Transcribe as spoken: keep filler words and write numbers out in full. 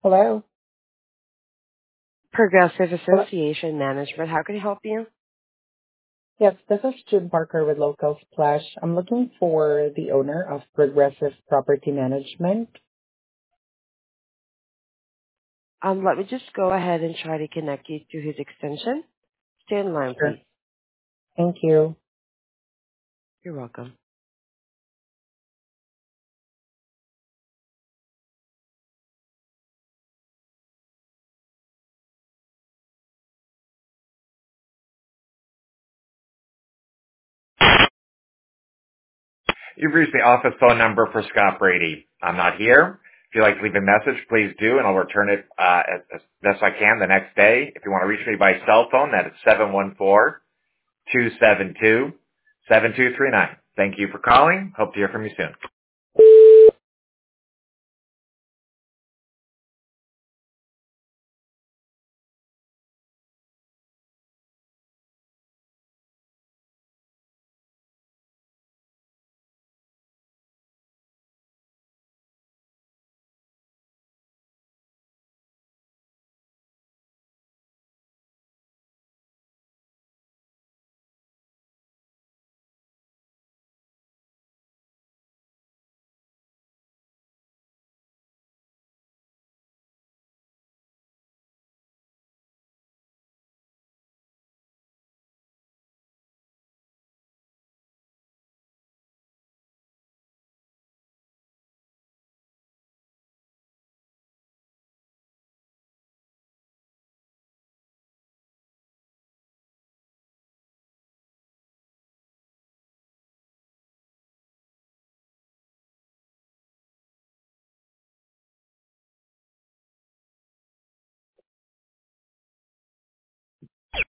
Hello. Progressive Hello. Association Management. How can I help you? Yes, this is June Parker with Local Splash. I'm looking for the owner of Progressive Property Management. Um, let me just go ahead and try to connect you to his extension. Stay in line, Sure. please. Thank you. You're welcome. You've reached the office phone number for Scott Brady. I'm not here. If you'd like to leave a message, please do, and I'll return it uh, as, as best I can the next day. If you want to reach me by cell phone, that is seven one four, two seven two, seven two three nine. Thank you for calling. Hope to hear from you soon.